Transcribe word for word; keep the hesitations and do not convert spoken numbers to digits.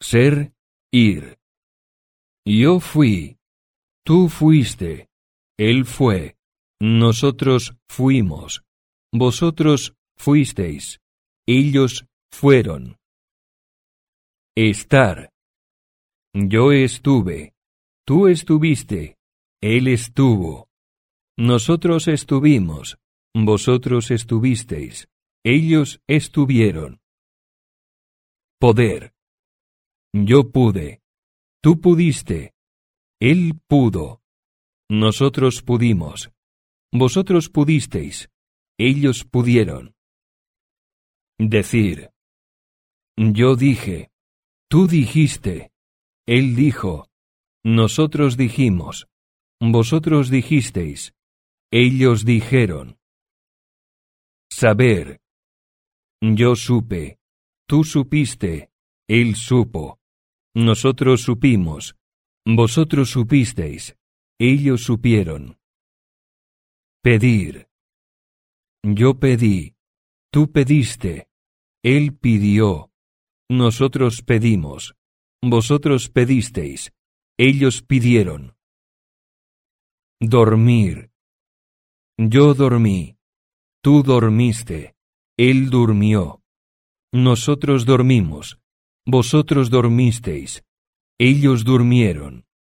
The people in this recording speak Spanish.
Ser, ir. Yo fui, tú fuiste, él fue, nosotros fuimos, vosotros fuisteis, ellos fueron. Estar. Yo estuve, tú estuviste, él estuvo, nosotros estuvimos, vosotros estuvisteis, ellos estuvieron. Poder. Yo pude, tú pudiste, él pudo, nosotros pudimos, vosotros pudisteis, ellos pudieron. Decir. Yo dije, tú dijiste, él dijo, nosotros dijimos, vosotros dijisteis, ellos dijeron. Saber. Yo supe, tú supiste, él supo, nosotros supimos, vosotros supisteis, ellos supieron. Pedir. Yo pedí, tú pediste, él pidió, nosotros pedimos, vosotros pedisteis, ellos pidieron. Dormir. Yo dormí, tú dormiste, él durmió, nosotros dormimos, vosotros dormisteis, ellos durmieron.